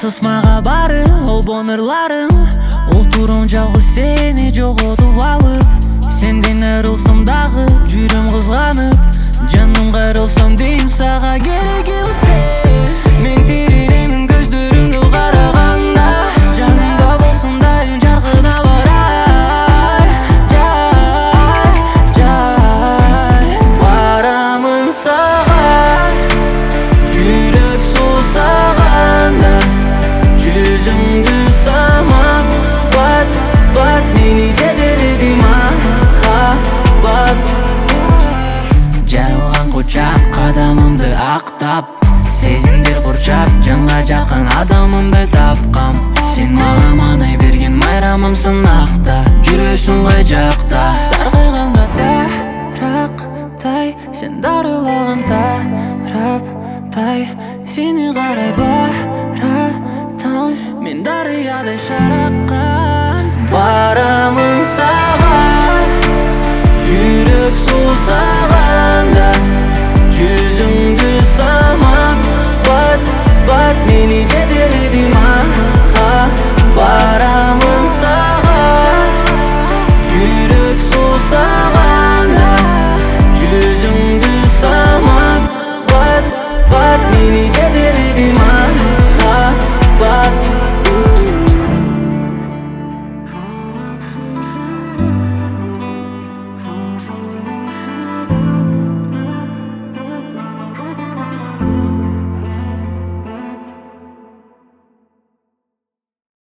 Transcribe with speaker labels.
Speaker 1: Сыз мага бары обон ырларым, ол турум жалгыз сени жоготуп алып. Сенден айрылсам дагы жүрөм кызганып, жаным кайрылсам дейм сага керегим сен. Мен тиренемин көздөрүңдү караганда, жанымда болсун дайым жаркына барай. Жай барамын сага, жүрөк суусаганда, жүзүңдү самап, бат мени жетеледи махаббат. Жайылган кучак кадамымды актап, сезимдер курчап, жанга жакын адамымды тапкам. Сен мага маанай берген майрамымсың акта, жүрөсүң кай жакта. Саргайганда тарактай, сен дарылаган тараптай, сени карай баратам. Мен дарыядай шара